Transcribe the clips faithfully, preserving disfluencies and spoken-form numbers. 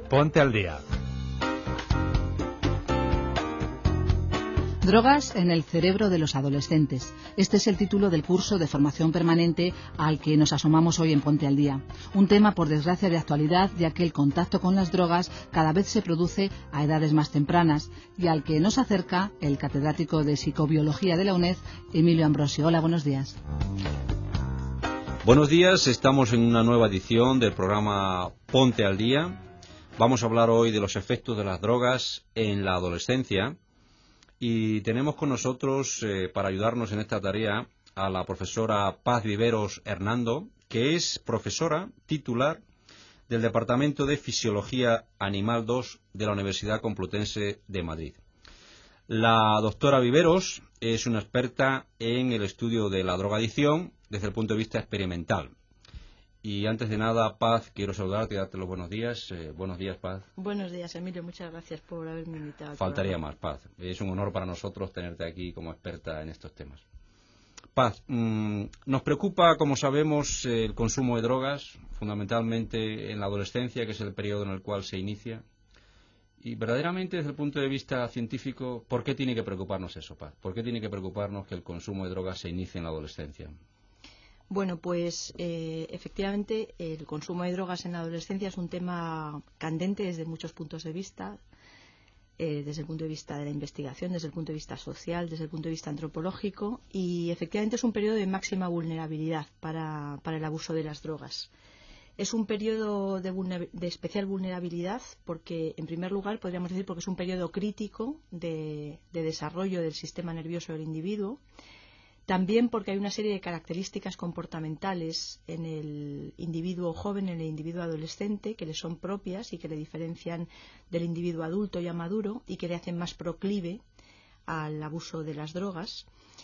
Ponte al día. Drogas en el cerebro de los adolescentes. Este es el título del curso de formación permanente al que nos asomamos hoy en Ponte al Día. Un tema, por desgracia, de actualidad, ya que el contacto con las drogas cada vez se produce a edades más tempranas y al que nos acerca el catedrático de Psicobiología de la UNED, Emilio Ambrosio. Hola, buenos días. Buenos días, estamos en una nueva edición del programa Ponte al Día. Vamos a hablar hoy de los efectos de las drogas en la adolescencia. Y tenemos con nosotros, eh, para ayudarnos en esta tarea, a la profesora Paz Viveros Hernando, que es profesora titular del Departamento de Fisiología Animal dos de la Universidad Complutense de Madrid. La doctora Viveros es una experta en el estudio de la drogadicción desde el punto de vista experimental. Y antes de nada, Paz, quiero saludarte y darte los buenos días. Eh, buenos días, Paz. Buenos días, Emilio. Muchas gracias por haberme invitado. Faltaría más, Paz. Es un honor para nosotros tenerte aquí como experta en estos temas. Paz, mmm, nos preocupa, como sabemos, el consumo de drogas, fundamentalmente en la adolescencia, que es el periodo en el cual se inicia. Y verdaderamente, desde el punto de vista científico, ¿por qué tiene que preocuparnos eso, Paz? ¿Por qué tiene que preocuparnos que el consumo de drogas se inicie en la adolescencia? Bueno, pues eh, efectivamente el consumo de drogas en la adolescencia es un tema candente desde muchos puntos de vista, eh, desde el punto de vista de la investigación, desde el punto de vista social, desde el punto de vista antropológico, y efectivamente es un periodo de máxima vulnerabilidad para, para el abuso de las drogas. Es un periodo de, vulner- de especial vulnerabilidad porque, en primer lugar, podríamos decir porque es un periodo crítico de, de desarrollo del sistema nervioso del individuo. También porque hay una serie de características comportamentales en el individuo joven, en el individuo adolescente, que le son propias y que le diferencian del individuo adulto ya maduro y que le hacen más proclive al abuso de las drogas.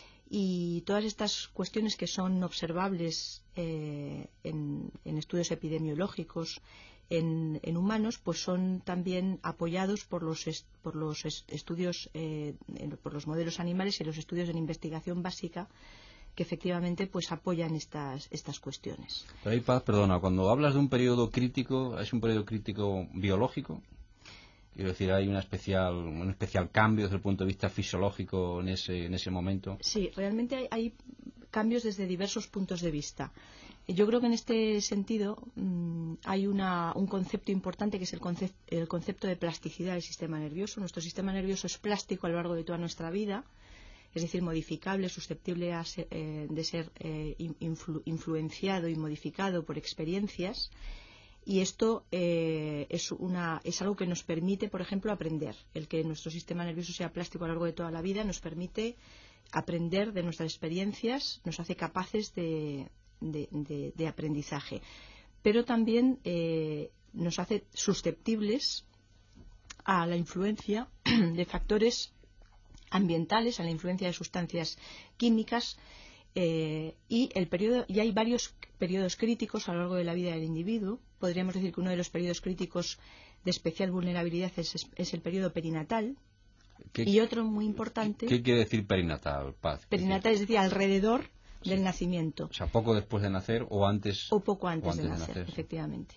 Y todas estas cuestiones que son observables eh, en, en estudios epidemiológicos en, en humanos, pues son también apoyados por los, est- por los est- estudios, eh, en, por los modelos animales y los estudios en investigación básica que efectivamente pues apoyan estas, estas cuestiones. Pero ahí, Paz, perdona, cuando hablas de un periodo crítico, ¿es un periodo crítico biológico? Quiero decir, ¿hay una especial, un especial cambio desde el punto de vista fisiológico en ese, en ese momento? Sí, realmente hay, hay cambios desde diversos puntos de vista. Yo creo que en este sentido mmm, hay una, un concepto importante que es el, concep- el concepto de plasticidad del sistema nervioso. Nuestro sistema nervioso es plástico a lo largo de toda nuestra vida, es decir, modificable, susceptible a ser, eh, de ser eh, influ- influenciado y modificado por experiencias. Y esto eh, es, una, es algo que nos permite, por ejemplo, aprender. El que nuestro sistema nervioso sea plástico a lo largo de toda la vida nos permite aprender de nuestras experiencias, nos hace capaces de, de, de, de aprendizaje. Pero también eh, nos hace susceptibles a la influencia de factores ambientales, a la influencia de sustancias químicas. Eh, y, el periodo, y hay varios periodos críticos a lo largo de la vida del individuo. Podríamos decir que uno de los periodos críticos de especial vulnerabilidad es, es, es el periodo perinatal. ¿Qué, y otro muy importante... ¿Qué quiere decir perinatal, Paz? Perinatal, es decir, alrededor sí. del nacimiento. O sea, poco después de nacer o antes... O poco antes, o antes de, nacer, de nacer, efectivamente.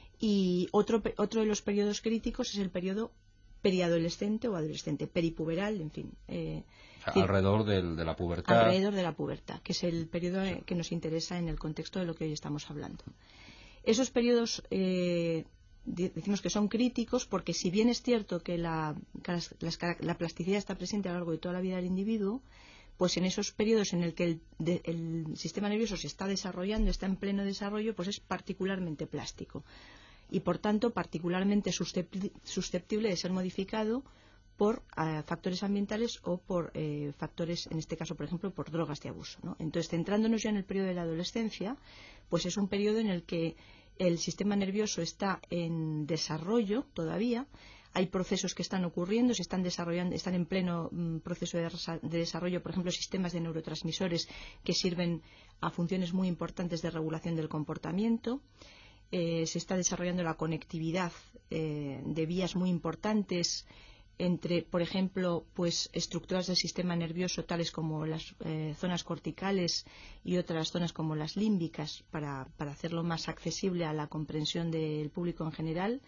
Y otro, otro de los periodos críticos es el periodo periadolescente o adolescente, peripuberal, en fin. Eh, o sea, decir, alrededor del, de la pubertad. Alrededor de la pubertad, que es el periodo sí. que nos interesa en el contexto de lo que hoy estamos hablando. Esos periodos eh, decimos que son críticos porque si bien es cierto que la, las, las, la plasticidad está presente a lo largo de toda la vida del individuo, pues en esos periodos en el que el, de, el sistema nervioso se está desarrollando, está en pleno desarrollo, pues es particularmente plástico y por tanto particularmente susceptible de ser modificado por uh, factores ambientales o por eh, factores, en este caso, por ejemplo, por drogas de abuso, ¿no? Entonces, centrándonos ya en el periodo de la adolescencia, pues es un periodo en el que el sistema nervioso está en desarrollo todavía, hay procesos que están ocurriendo, se están desarrollando, están en pleno mm, proceso de, de desarrollo, por ejemplo, sistemas de neurotransmisores que sirven a funciones muy importantes de regulación del comportamiento. Eh, se está desarrollando la conectividad eh, de vías muy importantes entre, por ejemplo, pues estructuras del sistema nervioso tales como las eh, zonas corticales y otras zonas como las límbicas para, para hacerlo más accesible a la comprensión del público en general,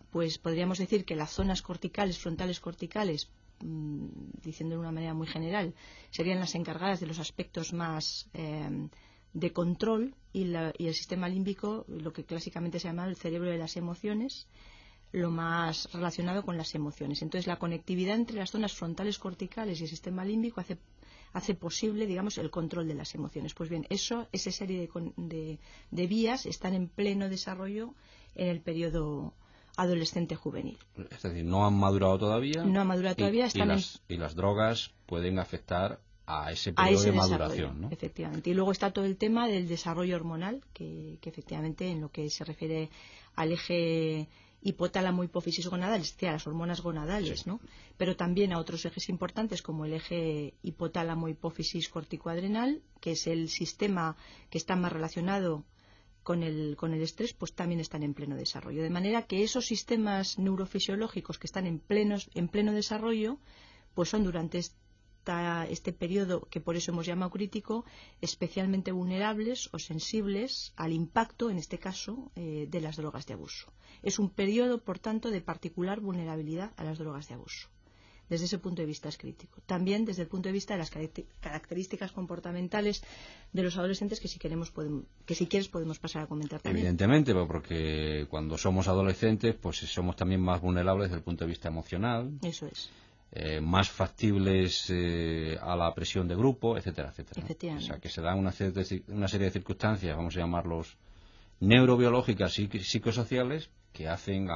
pues podríamos decir que las zonas corticales, frontales corticales, mmm, diciendo de una manera muy general, serían las encargadas de los aspectos más eh, de control, y, la, y el sistema límbico, lo que clásicamente se llama el cerebro de las emociones, lo más relacionado con las emociones. Entonces, la conectividad entre las zonas frontales corticales y el sistema límbico hace, hace posible, digamos, el control de las emociones. Pues bien, eso, esa serie de, de, de vías están en pleno desarrollo en el periodo adolescente juvenil. Es decir, no han madurado todavía. No han madurado todavía. Y, están y, las, en... y las drogas pueden afectar a ese periodo a ese de maduración, ¿no? Efectivamente. Y luego está todo el tema del desarrollo hormonal, que, que efectivamente en lo que se refiere al eje hipotálamo hipófisis gonadal, es decir, a las hormonas gonadales, sí, ¿no? Pero también a otros ejes importantes como el eje hipotálamo hipófisis corticoadrenal, que es el sistema que está más relacionado con el, con el estrés, pues también están en pleno desarrollo. De manera que esos sistemas neurofisiológicos que están en, plenos, en pleno desarrollo, pues son durante este este periodo, que por eso hemos llamado crítico, especialmente vulnerables o sensibles al impacto, en este caso, eh, de las drogas de abuso. Es un periodo, por tanto, de particular vulnerabilidad a las drogas de abuso. Desde ese punto de vista es crítico. También desde el punto de vista de las características comportamentales de los adolescentes, que si queremos podemos, que si quieres podemos pasar a comentar también. Evidentemente, porque cuando somos adolescentes, pues somos también más vulnerables desde el punto de vista emocional. Eso es. Eh, más factibles eh, a la presión de grupo, etcétera, etcétera. Efectivamente. O sea, que se dan una serie de, una serie de circunstancias, vamos a llamarlos neurobiológicas y psicosociales, que hacen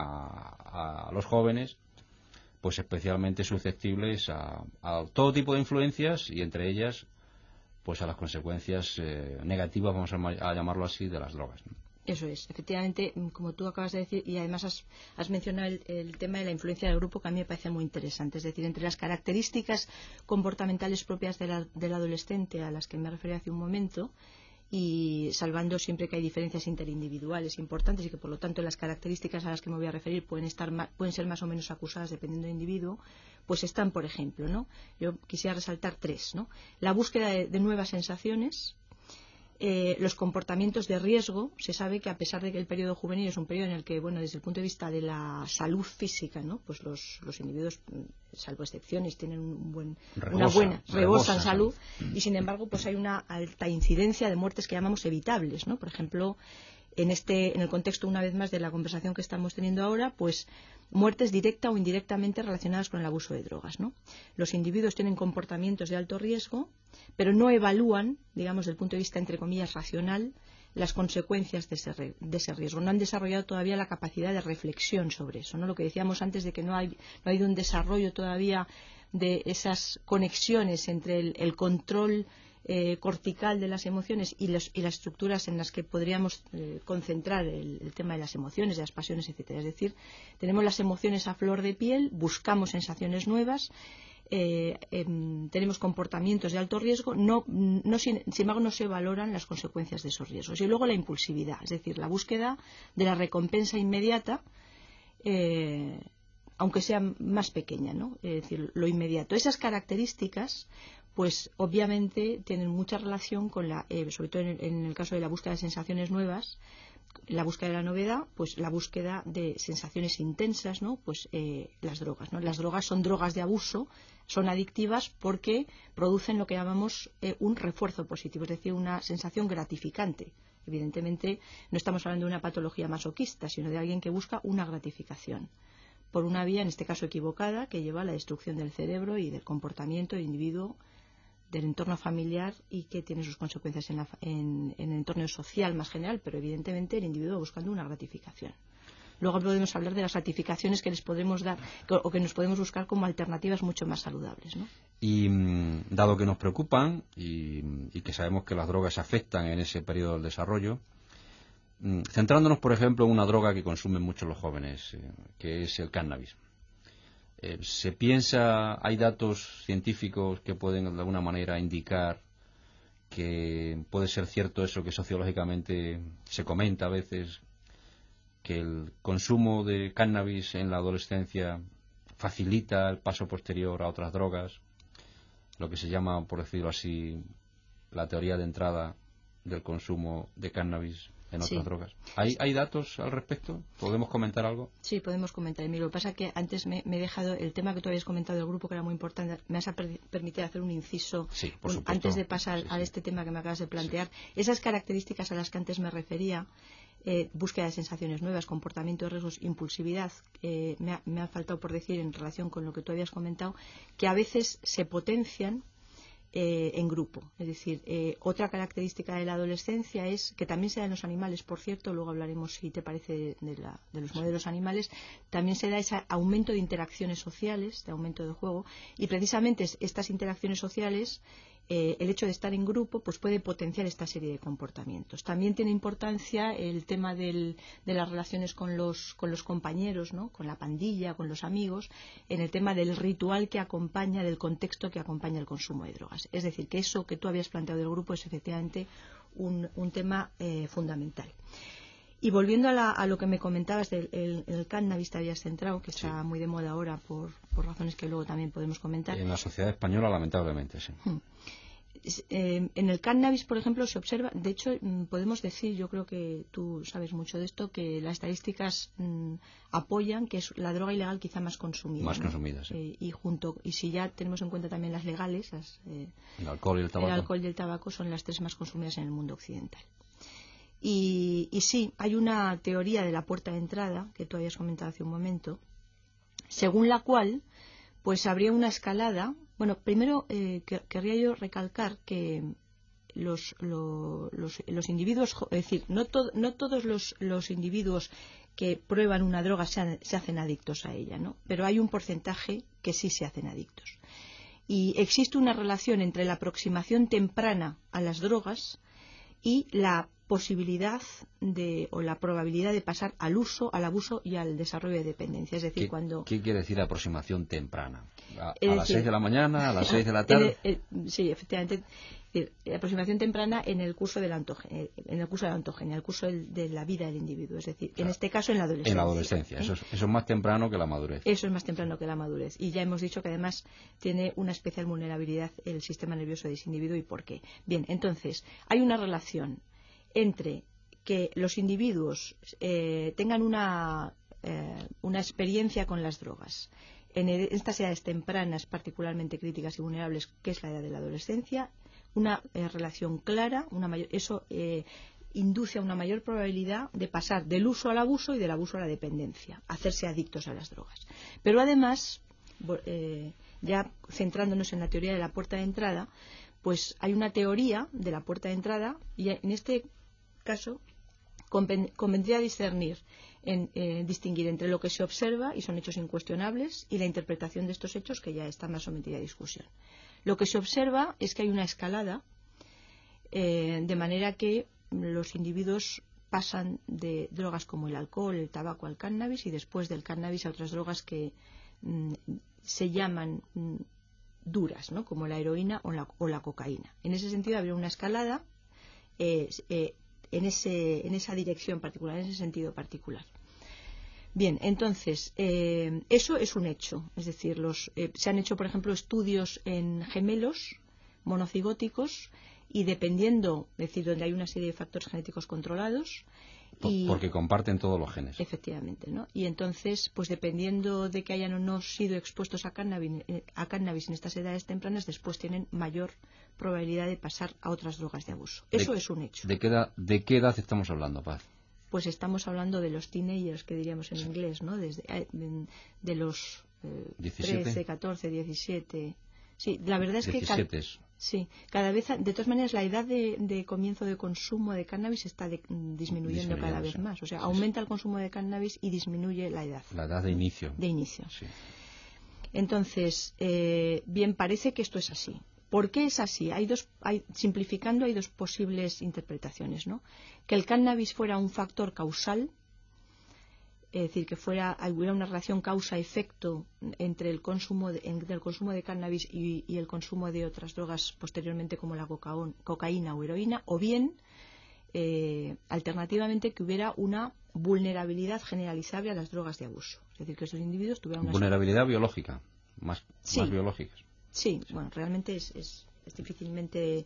a, a los jóvenes pues especialmente susceptibles a, a todo tipo de influencias, y entre ellas pues a las consecuencias eh, negativas, vamos a, a llamarlo así, de las drogas, ¿no? Eso es, efectivamente, como tú acabas de decir, y además has, has mencionado el, el tema de la influencia del grupo, que a mí me parece muy interesante. Es decir, entre las características comportamentales propias de la, del adolescente, a las que me referí hace un momento, y salvando siempre que hay diferencias interindividuales importantes y que por lo tanto las características a las que me voy a referir pueden estar más, pueden ser más o menos acusadas dependiendo del individuo, pues están, por ejemplo, ¿no? Yo quisiera resaltar tres, ¿no? La búsqueda de, de nuevas sensaciones. Eh, los comportamientos de riesgo. Se sabe que a pesar de que el periodo juvenil es un periodo en el que, bueno, desde el punto de vista de la salud física, ¿no? Pues los, los individuos, salvo excepciones, tienen un buen, rebosa, una buena, rebosan rebosa, salud, y sin embargo, pues hay una alta incidencia de muertes que llamamos evitables, ¿no? Por ejemplo, en este, en el contexto, una vez más, de la conversación que estamos teniendo ahora, pues muertes directa o indirectamente relacionadas con el abuso de drogas, ¿no? Los individuos tienen comportamientos de alto riesgo, pero no evalúan, digamos, desde el punto de vista, entre comillas, racional, las consecuencias de ese, de ese riesgo. No han desarrollado todavía la capacidad de reflexión sobre eso, ¿no? Lo que decíamos antes de que no, hay, no ha habido un desarrollo todavía de esas conexiones entre el, el control Eh, cortical de las emociones y, los, y las estructuras en las que podríamos eh, concentrar el, el tema de las emociones, de las pasiones, etcétera. Es decir, tenemos las emociones a flor de piel, buscamos sensaciones nuevas, eh, eh, tenemos comportamientos de alto riesgo, no, no, sin, sin embargo no se valoran las consecuencias de esos riesgos. Y luego la impulsividad, es decir, la búsqueda de la recompensa inmediata, eh, aunque sea más pequeña, ¿no? Es decir, lo inmediato. Esas características, pues obviamente tienen mucha relación con la, eh, sobre todo en, en el caso de la búsqueda de sensaciones nuevas, la búsqueda de la novedad, pues la búsqueda de sensaciones intensas, ¿no? Pues eh, las drogas, ¿no? Las drogas son drogas de abuso, son adictivas porque producen lo que llamamos eh, un refuerzo positivo, es decir, una sensación gratificante. Evidentemente no estamos hablando de una patología masoquista, sino de alguien que busca una gratificación por una vía, en este caso equivocada, que lleva a la destrucción del cerebro y del comportamiento del individuo, del entorno familiar, y que tiene sus consecuencias en, la, en, en el entorno social más general, pero evidentemente el individuo buscando una gratificación. Luego podemos hablar de las gratificaciones que les podemos dar que, o que nos podemos buscar como alternativas mucho más saludables, ¿no? Y dado que nos preocupan y, y que sabemos que las drogas afectan en ese periodo del desarrollo, centrándonos, por ejemplo, en una droga que consumen muchos los jóvenes, eh, que es el cannabis. Eh, se piensa, hay datos científicos que pueden de alguna manera indicar que puede ser cierto eso que sociológicamente se comenta a veces, que el consumo de cannabis en la adolescencia facilita el paso posterior a otras drogas, lo que se llama, por decirlo así, la teoría de entrada del consumo de cannabis en otras sí. drogas. ¿Hay, ¿Hay datos al respecto? ¿Podemos comentar algo? Sí, podemos comentar. Mira, lo que pasa es que antes me, me he dejado el tema que tú habías comentado del grupo, que era muy importante. Me has per permitido hacer un inciso sí, por un, antes de pasar sí, sí. a este tema que me acabas de plantear. Sí. Esas características a las que antes me refería, eh, búsqueda de sensaciones nuevas, comportamiento de riesgos, impulsividad, eh, me, ha, me ha faltado por decir en relación con lo que tú habías comentado, que a veces se potencian Eh, en grupo. Es decir, eh, otra característica de la adolescencia es, que también se da en los animales, por cierto, luego hablaremos, si te parece, de, de, la, de los modelos animales, también se da ese aumento de interacciones sociales, de aumento de juego, y precisamente estas interacciones sociales, eh, el hecho de estar en grupo, pues puede potenciar esta serie de comportamientos. También tiene importancia el tema del, de las relaciones con los, con los compañeros, ¿no? Con la pandilla, con los amigos, en el tema del ritual que acompaña, del contexto que acompaña el consumo de drogas. Es decir, que eso que tú habías planteado del grupo es efectivamente un, un tema eh, fundamental. Y volviendo a, la, a lo que me comentabas del el, el cannabis, te habías centrado, que está sí. muy de moda ahora por, por razones que luego también podemos comentar. En la sociedad española, lamentablemente, sí. Hmm. Eh, en el cannabis, por ejemplo, se observa, de hecho, podemos decir, yo creo que tú sabes mucho de esto, que las estadísticas mmm, apoyan que es la droga ilegal quizá más consumida. Más ¿no? consumida, sí. Eh, y, junto, y si ya tenemos en cuenta también las legales, las, eh, el alcohol y el tabaco. El alcohol y el tabaco son las tres más consumidas en el mundo occidental. Y, y sí, hay una teoría de la puerta de entrada, que tú habías comentado hace un momento, según la cual pues habría una escalada. Bueno, primero eh, que, querría yo recalcar que los, lo, los, los individuos, es decir, no, to, no todos los, los individuos que prueban una droga se, se hacen adictos a ella, ¿no? Pero hay un porcentaje que sí se hacen adictos. Y existe una relación entre la aproximación temprana a las drogas y la posibilidad de, o la probabilidad de pasar al uso, al abuso y al desarrollo de dependencia. Es decir, ¿Qué, cuando... ¿Qué quiere decir aproximación temprana? ¿A, a decir, las seis de la mañana? ¿A las seis de la tarde? El, el, sí, efectivamente. decir, aproximación temprana en el curso de la antogenia, en el curso de la antogenia, el curso del, de la vida del individuo, es decir, claro, en este caso en la adolescencia. En la adolescencia, ¿eh? eso, es, eso es más temprano que la madurez. Eso es más temprano que la madurez. Y ya hemos dicho que además tiene una especial vulnerabilidad el sistema nervioso de ese individuo. ¿Y por qué? Bien, entonces, hay una relación entre que los individuos eh, tengan una, eh, una experiencia con las drogas en estas edades tempranas particularmente críticas y vulnerables, que es la edad de la adolescencia, una eh, relación clara, una mayor, eso eh, induce a una mayor probabilidad de pasar del uso al abuso y del abuso a la dependencia, hacerse adictos a las drogas. Pero además, eh, ya centrándonos en la teoría de la puerta de entrada, pues hay una teoría de la puerta de entrada y en este caso convendría discernir, en, eh, distinguir entre lo que se observa y son hechos incuestionables y la interpretación de estos hechos que ya está más sometida a discusión. Lo que se observa es que hay una escalada eh, de manera que los individuos pasan de drogas como el alcohol, el tabaco al cannabis y después del cannabis a otras drogas que mm, se llaman mm, duras, ¿no? Como la heroína o la, o la cocaína. En ese sentido habría una escalada eh, eh, en, ese, en esa dirección particular, en ese sentido particular. Bien, entonces, eh, eso es un hecho. Es decir, los, eh, se han hecho, por ejemplo, estudios en gemelos monocigóticos y dependiendo, es decir, donde hay una serie de factores genéticos controlados. Y, porque comparten todos los genes. Efectivamente, ¿no? Y entonces, pues dependiendo de que hayan o no sido expuestos a cannabis, a cannabis en estas edades tempranas, después tienen mayor probabilidad de pasar a otras drogas de abuso. Eso de, es un hecho. ¿De qué edad, de qué edad estamos hablando, Paz? Pues estamos hablando de los teenagers, que diríamos en sí. inglés, ¿no? Desde, de los eh, trece, catorce, diecisiete... Sí, la verdad es diecisiete que... es. Sí, cada vez, de todas maneras, la edad de, de comienzo de consumo de cannabis está de, disminuyendo cada vez sí. más. O sea, sí, aumenta sí. el consumo de cannabis y disminuye la edad. La edad de inicio. De inicio. Sí. Entonces, eh, bien, parece que esto es así. ¿Por qué es así? Hay dos, hay, simplificando, hay dos posibles interpretaciones, ¿no? Que el cannabis fuera un factor causal, es decir, que fuera, hubiera una relación causa-efecto entre el consumo de, entre el consumo de cannabis y, y el consumo de otras drogas posteriormente como la cocaón, cocaína o heroína, o bien, eh, alternativamente, que hubiera una vulnerabilidad generalizable a las drogas de abuso. Es decir, que esos individuos tuvieran una... Vulnerabilidad biológica, más, sí, más biológicas. Sí, sí, bueno, realmente es, es, es difícilmente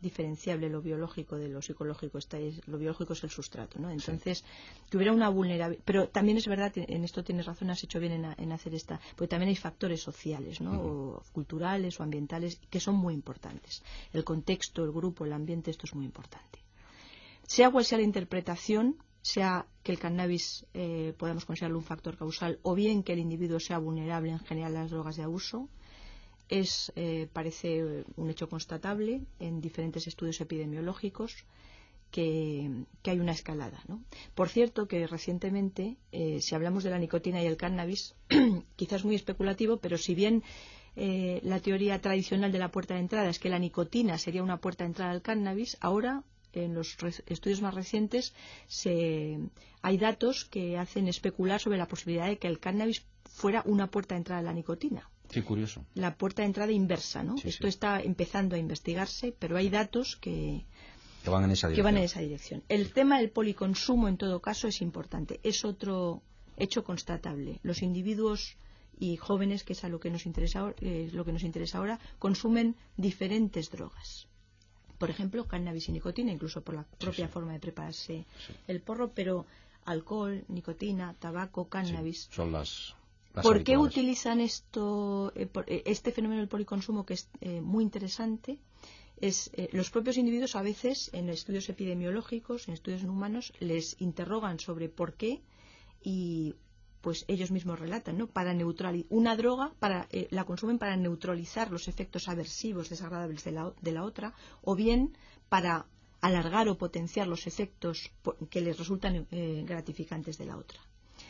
diferenciable lo biológico de lo psicológico. Está, es, lo biológico es el sustrato, ¿no? Entonces, sí. que hubiera una vulnerabilidad. Pero también es verdad, en esto tienes razón, has hecho bien en, en hacer esta, porque también hay factores sociales, ¿no? Uh-huh. O culturales o ambientales que son muy importantes. El contexto, el grupo, el ambiente, esto es muy importante. Sea cual sea la interpretación, sea que el cannabis eh, podamos considerarlo un factor causal, o bien que el individuo sea vulnerable en general a las drogas de abuso, es eh, parece un hecho constatable en diferentes estudios epidemiológicos que, que hay una escalada, ¿no? Por cierto, que recientemente, eh, si hablamos de la nicotina y el cannabis, quizás muy especulativo, pero si bien eh, la teoría tradicional de la puerta de entrada es que la nicotina sería una puerta de entrada al cannabis, ahora en los estudios más recientes se, hay datos que hacen especular sobre la posibilidad de que el cannabis fuera una puerta de entrada a la nicotina. Sí, curioso. La puerta de entrada inversa, ¿no? Sí, Esto sí. está empezando a investigarse, pero hay datos que, que, van en esa que van en esa dirección. El tema del policonsumo, en todo caso, es importante. Es otro hecho constatable. Los individuos y jóvenes, que es a lo que nos interesa, eh, lo que nos interesa ahora, consumen diferentes drogas. Por ejemplo, cannabis y nicotina, incluso por la propia sí, sí. forma de prepararse sí. el porro, pero alcohol, nicotina, tabaco, cannabis. Sí, son las... Las ¿Por habituales. qué utilizan esto, eh, por, eh, este fenómeno del policonsumo, que es eh, muy interesante? Es, eh, los propios individuos a veces en estudios epidemiológicos, en estudios en humanos, les interrogan sobre por qué y pues ellos mismos relatan, ¿no? Para neutralizar una droga, para, eh, la consumen para neutralizar los efectos aversivos desagradables de la, de la otra, o bien para alargar o potenciar los efectos que les resultan eh, gratificantes de la otra.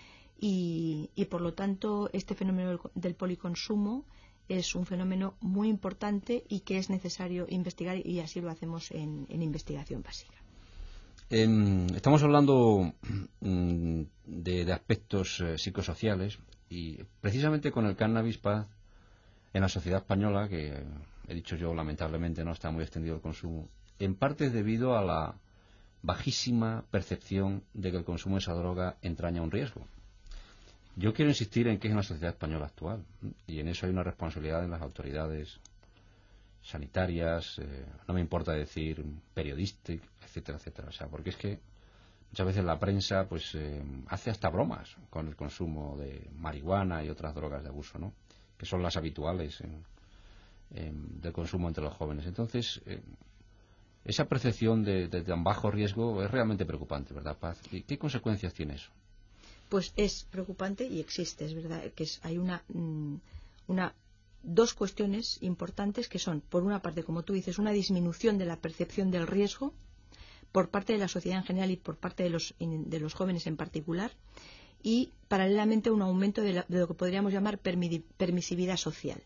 Y, y por lo tanto este fenómeno del, del policonsumo es un fenómeno muy importante y que es necesario investigar, y así lo hacemos en, en investigación básica. Eh, estamos hablando mm, de, de aspectos eh, psicosociales, y precisamente con el cannabis, Paz, en la sociedad española, que he dicho yo lamentablemente no está muy extendido el consumo, en parte es debido a la bajísima percepción de que el consumo de esa droga entraña un riesgo. Yo quiero insistir en que es una sociedad española actual, y en eso hay una responsabilidad en las autoridades sanitarias, eh, no me importa decir periodistas, etcétera, etcétera. O sea, porque es que muchas veces la prensa pues eh, hace hasta bromas con el consumo de marihuana y otras drogas de abuso, ¿no? Que son las habituales en, en, del consumo entre los jóvenes. Entonces, eh, esa percepción de, de tan bajo riesgo es realmente preocupante, ¿verdad, Paz? ¿Y qué consecuencias tiene eso? Pues es preocupante y existe, es verdad, que es, hay una, una dos cuestiones importantes que son, por una parte, como tú dices, una disminución de la percepción del riesgo por parte de la sociedad en general y por parte de los, de los jóvenes en particular, y paralelamente un aumento de, la, de lo que podríamos llamar permisividad social.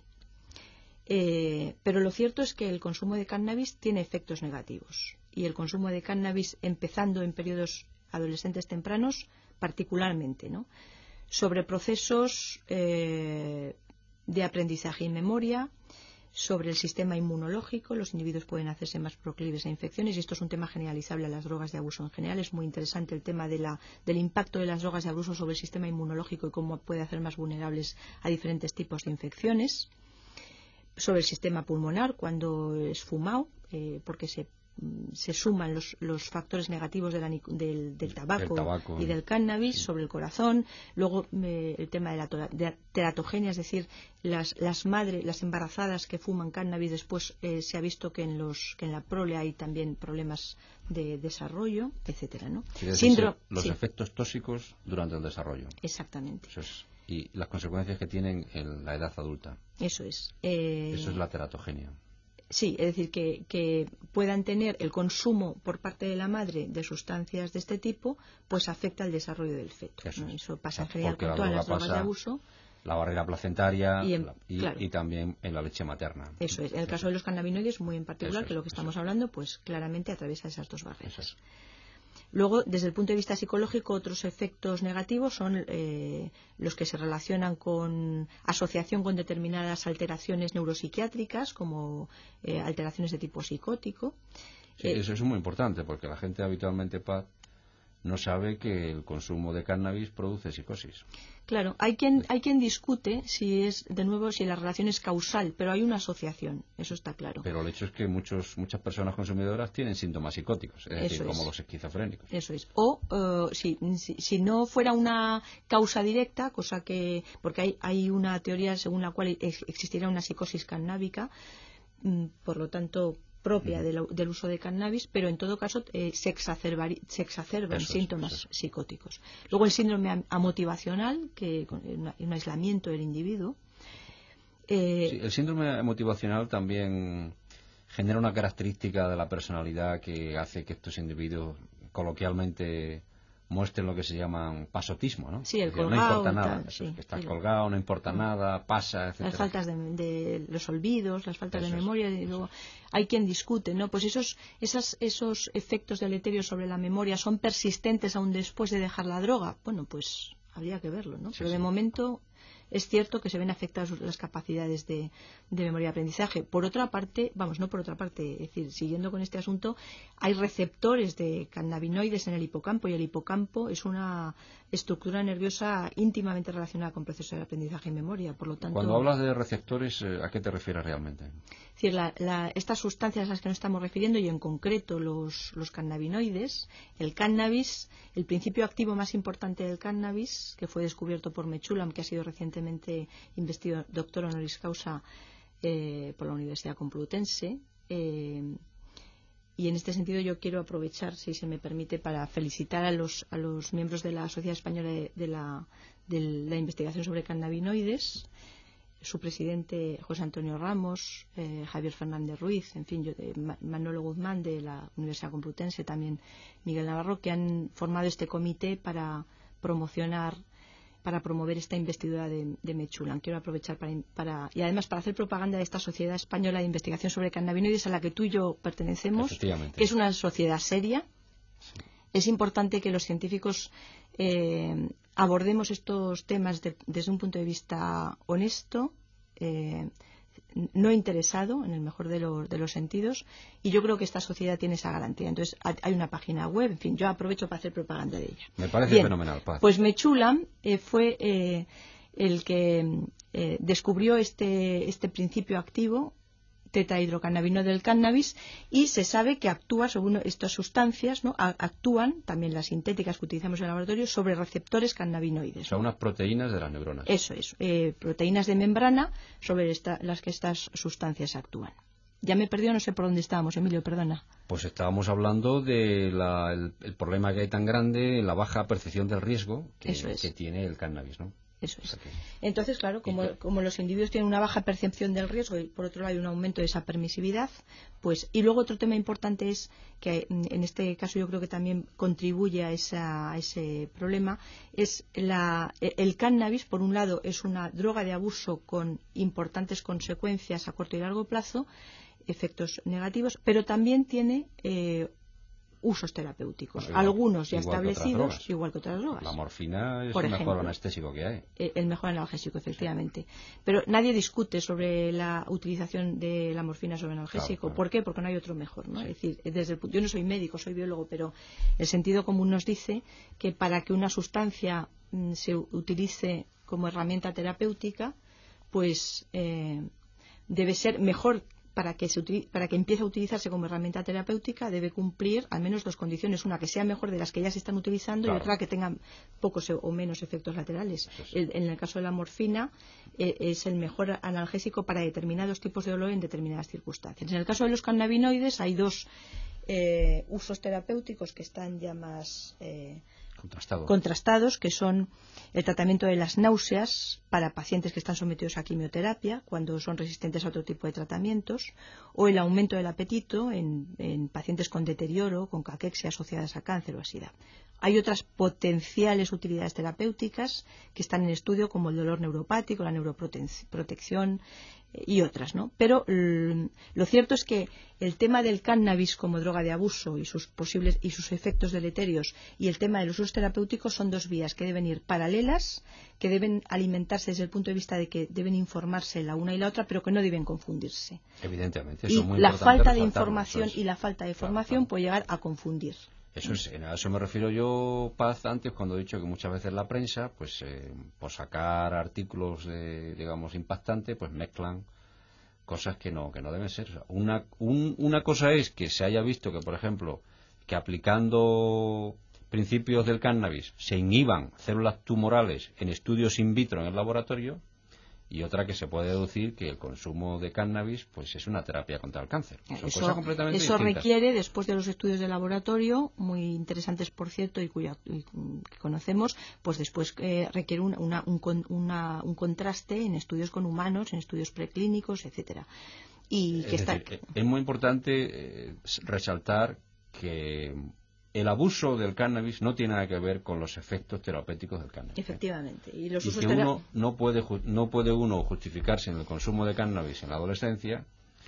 Eh, pero lo cierto es que el consumo de cannabis tiene efectos negativos, y el consumo de cannabis, empezando en periodos adolescentes tempranos, particularmente, ¿no? Sobre procesos eh, de aprendizaje y memoria, sobre el sistema inmunológico. Los individuos pueden hacerse más proclives a infecciones, y esto es un tema generalizable a las drogas de abuso en general. Es muy interesante el tema de la, del impacto de las drogas de abuso sobre el sistema inmunológico y cómo puede hacer más vulnerables a diferentes tipos de infecciones. Sobre el sistema pulmonar cuando es fumado, eh, porque se se suman los, los factores negativos de la, del, del tabaco, tabaco y del cannabis, sí. Sobre el corazón. Luego eh, el tema de la de teratogenia, es decir, las, las madres, las embarazadas que fuman cannabis, después eh, se ha visto que en los que en la prole hay también problemas de desarrollo, etcétera, ¿no? Síndrome, los sí. efectos tóxicos durante el desarrollo. Exactamente. Eso es. Y las consecuencias que tienen en la edad adulta. Eso es. Eh... Eso es la teratogenia. Sí, es decir, que, que puedan tener el consumo por parte de la madre de sustancias de este tipo, pues afecta al desarrollo del feto. Eso, ¿no? Eso pasa en general con todas las drogas de abuso. La barrera placentaria y, en, la, y, claro. y también en la leche materna. Eso es. En el eso caso es. de los cannabinoides, muy en particular, eso que es lo que es, estamos eso. hablando, pues claramente atraviesa esas dos barreras. Eso es. Luego, desde el punto de vista psicológico, otros efectos negativos son eh, los que se relacionan con asociación con determinadas alteraciones neuropsiquiátricas, como eh, alteraciones de tipo psicótico. Sí, eh, eso es muy importante, porque la gente habitualmente, Paz, no sabe que el consumo de cannabis produce psicosis. Claro, hay quien hay quien discute si es, de nuevo, si la relación es causal, pero hay una asociación, eso está claro. Pero el hecho es que muchos muchas personas consumidoras tienen síntomas psicóticos, es eso decir, es. como los esquizofrénicos. Eso es. O uh, si, si, si no fuera una causa directa, cosa que, porque hay, hay una teoría según la cual ex, existiría una psicosis cannábica, mm, por lo tanto propia de lo, del uso de cannabis, pero en todo caso eh, se, exacerba, se exacerban eso síntomas es, psicóticos. Luego el síndrome amotivacional, que es un aislamiento del individuo. Eh, sí, el síndrome motivacional también genera una característica de la personalidad que hace que estos individuos coloquialmente muestren lo que se llama pasotismo, ¿no? Sí, el decir, colgado, no importa nada, tal, sí, que estás sí, colgado, no importa no. nada, pasa, etcétera. Las faltas de, de los olvidos, las faltas eso de es, memoria, y luego hay quien discute, ¿no? Pues esos, esas, esos efectos deleterios sobre la memoria son persistentes aún después de dejar la droga. Bueno, pues habría que verlo, ¿no? Sí, Pero de sí. momento es cierto que se ven afectadas las capacidades de, de memoria y aprendizaje. Por otra parte, vamos, no por otra parte, es decir, siguiendo con este asunto, hay receptores de cannabinoides en el hipocampo y el hipocampo es una estructura nerviosa íntimamente relacionada con procesos de aprendizaje y memoria. Por lo tanto, cuando hablas de receptores, ¿a qué te refieres realmente? Es decir, la, la, estas sustancias a las que nos estamos refiriendo, y en concreto los, los cannabinoides, el cannabis, el principio activo más importante del cannabis, que fue descubierto por Mechulam, que ha sido recientemente investido doctor honoris causa eh, por la Universidad Complutense, eh, y en este sentido yo quiero aprovechar, si se me permite, para felicitar a los, a los miembros de la Sociedad Española de, de, la, de la Investigación sobre Cannabinoides, su presidente José Antonio Ramos, eh, Javier Fernández Ruiz, en fin, yo de Manolo Guzmán de la Universidad Complutense, también Miguel Navarro, que han formado este comité para promocionar, para promover esta investidura de, de Mechulam. Quiero aprovechar para, para, y además para hacer propaganda de esta Sociedad Española de Investigación sobre Cannabinoides a la que tú y yo pertenecemos, que es una sociedad seria. Sí. Es importante que los científicos eh, abordemos estos temas de, desde un punto de vista honesto, eh, no interesado, en el mejor de los, de los sentidos, y yo creo que esta sociedad tiene esa garantía. Entonces, hay una página web, en fin, yo aprovecho para hacer propaganda de ella. Me parece Bien, fenomenal, Paz. Pues Mechulam eh, fue eh, el que eh, descubrió este, este principio activo, tetrahidrocannabinol del cannabis, y se sabe que actúa sobre estas sustancias, ¿no? A, actúan, también las sintéticas que utilizamos en el laboratorio, sobre receptores cannabinoides. O sea, ¿no? Unas proteínas de las neuronas. Eso es, eh, proteínas de membrana sobre esta, las que estas sustancias actúan. Ya me he perdido, no sé por dónde estábamos, Emilio, perdona. Pues estábamos hablando del de el problema que hay tan grande, la baja percepción del riesgo que, Eso es. que tiene el cannabis, ¿no? Eso es. Entonces, claro, como, como los individuos tienen una baja percepción del riesgo y por otro lado hay un aumento de esa permisividad, pues, y luego otro tema importante es que en este caso yo creo que también contribuye a, esa, a ese problema, es la, el cannabis, por un lado, es una droga de abuso con importantes consecuencias a corto y largo plazo, efectos negativos, pero también tiene eh, usos terapéuticos, igual, algunos ya establecidos, que igual que otras drogas. La morfina es Por el ejemplo, mejor anestésico que hay. El mejor analgésico, efectivamente. Sí. Pero nadie discute sobre la utilización de la morfina sobre analgésico. Claro, claro. ¿Por qué? Porque no hay otro mejor, ¿no? Sí. Es decir, desde el, yo no soy médico, soy biólogo, pero el sentido común nos dice que para que una sustancia mm, se utilice como herramienta terapéutica, pues eh, debe ser mejor. Para que, se para que empiece a utilizarse como herramienta terapéutica debe cumplir al menos dos condiciones. Una, que sea mejor de las que ya se están utilizando, claro. Y otra, que tenga pocos o menos efectos laterales. Sí. El, en el caso de la morfina eh, es el mejor analgésico para determinados tipos de dolor en determinadas circunstancias. En el caso de los cannabinoides hay dos eh, usos terapéuticos que están ya más eh, Contrastado. contrastados, que son el tratamiento de las náuseas para pacientes que están sometidos a quimioterapia cuando son resistentes a otro tipo de tratamientos, o el aumento del apetito en, en pacientes con deterioro, con caquexia asociadas a cáncer o a SIDA. Hay otras potenciales utilidades terapéuticas que están en estudio, como el dolor neuropático, la neuroprotección y otras, ¿no? Pero lo cierto es que el tema del cannabis como droga de abuso y sus posibles y sus efectos deleterios y el tema de los usos terapéuticos son dos vías que deben ir paralelas, que deben alimentarse desde el punto de vista de que deben informarse la una y la otra, pero que no deben confundirse. Evidentemente, eso y es muy la importante falta de resaltarlo, información es... y la falta de claro, formación claro. puede llegar a confundir. Eso es, a eso me refiero yo, Paz, antes cuando he dicho que muchas veces la prensa, pues eh, por sacar artículos, de, digamos, impactantes, pues mezclan cosas que no que no deben ser. O sea, una, un, una cosa es que se haya visto que, por ejemplo, que aplicando principios del cannabis se inhiban células tumorales en estudios in vitro en el laboratorio, y otra que se puede deducir que el consumo de cannabis pues es una terapia contra el cáncer. Son eso cosas completamente eso distintas. requiere, después de los estudios de laboratorio, muy interesantes por cierto, y cuya y, que conocemos, pues después eh, requiere una, una, un, una, un contraste en estudios con humanos, en estudios preclínicos, etcétera. Y es que decir, está... es muy importante eh, resaltar que el abuso del cannabis no tiene nada que ver con los efectos terapéuticos del cannabis. Efectivamente. Y, los y usos que tera... uno no puede, no puede uno justificarse en el consumo de cannabis en la adolescencia,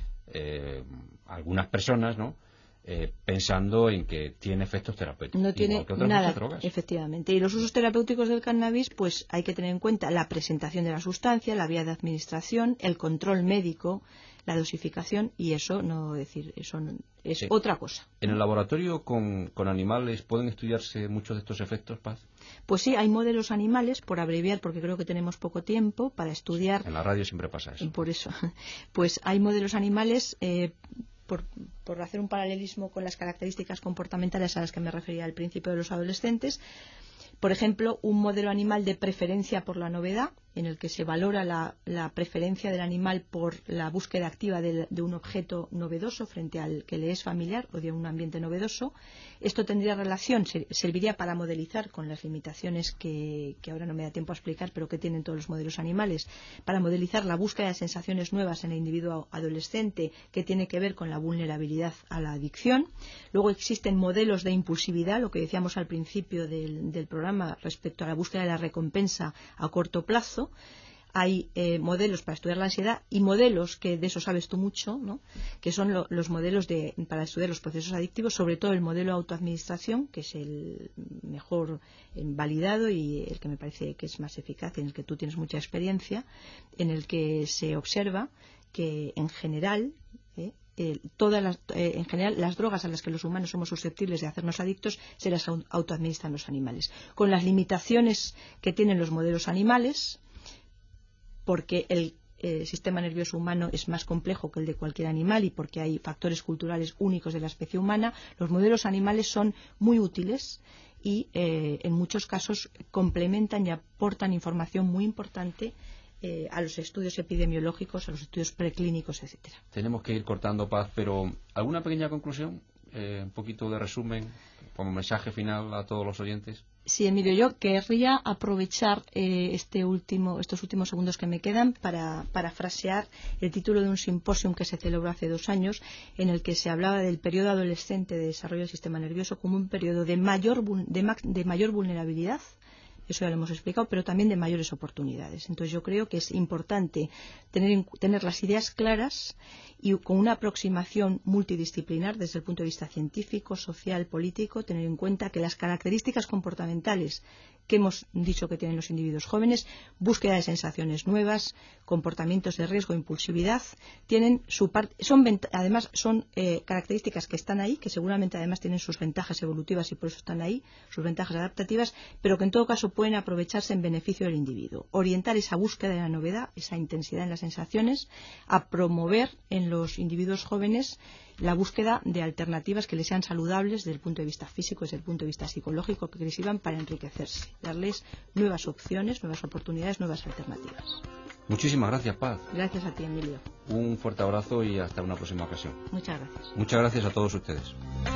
eh, algunas personas, ¿no? Eh, pensando en que tiene efectos terapéuticos. No tiene que otras nada, muchas drogas. efectivamente. Y los usos terapéuticos del cannabis, pues hay que tener en cuenta la presentación de la sustancia, la vía de administración, el control médico, la dosificación, y eso no decir, eso no, es Sí. otra cosa. ¿En el laboratorio con, con animales pueden estudiarse muchos de estos efectos, Paz? Pues sí, hay modelos animales, por abreviar, porque creo que tenemos poco tiempo para estudiar. En la radio siempre pasa eso. Por eso, pues hay modelos animales. Eh, Por, por hacer un paralelismo con las características comportamentales a las que me refería al principio de los adolescentes, por ejemplo, un modelo animal de preferencia por la novedad, en el que se valora la, la preferencia del animal por la búsqueda activa de, de un objeto novedoso frente al que le es familiar o de un ambiente novedoso. Esto tendría relación, serviría para modelizar con las limitaciones que, que ahora no me da tiempo a explicar, pero que tienen todos los modelos animales, para modelizar la búsqueda de sensaciones nuevas en el individuo adolescente, que tiene que ver con la vulnerabilidad a la adicción. Luego existen modelos de impulsividad, lo que decíamos al principio del, del programa respecto a la búsqueda de la recompensa a corto plazo. Hay eh, modelos para estudiar la ansiedad y modelos, que de eso sabes tú mucho, ¿no? Que son lo, los modelos de, para estudiar los procesos adictivos, sobre todo el modelo de autoadministración, que es el mejor eh, validado y el que me parece que es más eficaz, en el que tú tienes mucha experiencia, en el que se observa que en general eh, Eh, todas las, eh, en general las drogas a las que los humanos somos susceptibles de hacernos adictos se las autoadministran los animales, con las limitaciones que tienen los modelos animales, porque el eh, sistema nervioso humano es más complejo que el de cualquier animal y porque hay factores culturales únicos de la especie humana. Los modelos animales son muy útiles y eh, en muchos casos complementan y aportan información muy importante Eh, a los estudios epidemiológicos, a los estudios preclínicos, etcétera. Tenemos que ir cortando, Paz, pero ¿alguna pequeña conclusión? Eh, un poquito de resumen, como mensaje final a todos los oyentes. Sí, Emilio, yo querría aprovechar eh, este último, estos últimos segundos que me quedan para parafrasear el título de un simposio que se celebró hace dos años, en el que se hablaba del periodo adolescente de desarrollo del sistema nervioso como un periodo de mayor, de, de mayor vulnerabilidad. Eso ya lo hemos explicado, pero también de mayores oportunidades. Entonces yo creo que es importante tener, tener las ideas claras y con una aproximación multidisciplinar desde el punto de vista científico, social, político, tener en cuenta que las características comportamentales que hemos dicho que tienen los individuos jóvenes, búsqueda de sensaciones nuevas, comportamientos de riesgo, impulsividad, tienen su parte, son además son eh, características que están ahí, que seguramente además tienen sus ventajas evolutivas y por eso están ahí, sus ventajas adaptativas, pero que en todo caso pueden aprovecharse en beneficio del individuo. Orientar esa búsqueda de la novedad, esa intensidad en las sensaciones, a promover en los individuos jóvenes la búsqueda de alternativas que les sean saludables desde el punto de vista físico, desde el punto de vista psicológico, que les sirvan para enriquecerse, darles nuevas opciones, nuevas oportunidades, nuevas alternativas. Muchísimas gracias, Paz. Gracias a ti, Emilio. Un fuerte abrazo y hasta una próxima ocasión. Muchas gracias. Muchas gracias a todos ustedes.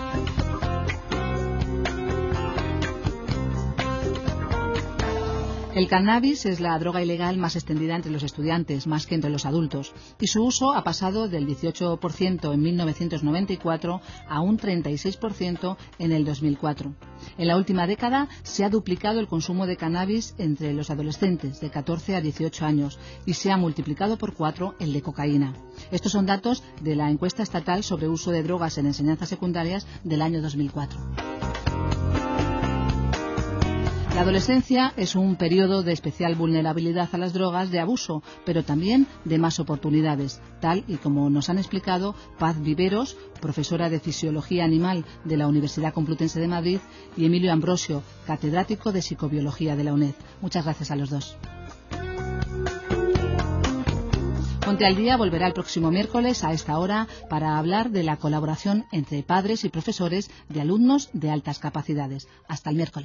El cannabis es la droga ilegal más extendida entre los estudiantes, más que entre los adultos, y su uso ha pasado del dieciocho por ciento en mil novecientos noventa y cuatro a un treinta y seis por ciento en el dos mil cuatro. En la última década se ha duplicado el consumo de cannabis entre los adolescentes de catorce a dieciocho años y se ha multiplicado por cuatro el de cocaína. Estos son datos de la encuesta estatal sobre uso de drogas en enseñanzas secundarias del año dos mil cuatro. La adolescencia es un periodo de especial vulnerabilidad a las drogas, de abuso, pero también de más oportunidades, tal y como nos han explicado Paz Viveros, profesora de Fisiología Animal de la Universidad Complutense de Madrid, y Emilio Ambrosio, catedrático de Psicobiología de la UNED. Muchas gracias a los dos. Ponte al Día volverá el próximo miércoles a esta hora para hablar de la colaboración entre padres y profesores de alumnos de altas capacidades. Hasta el miércoles.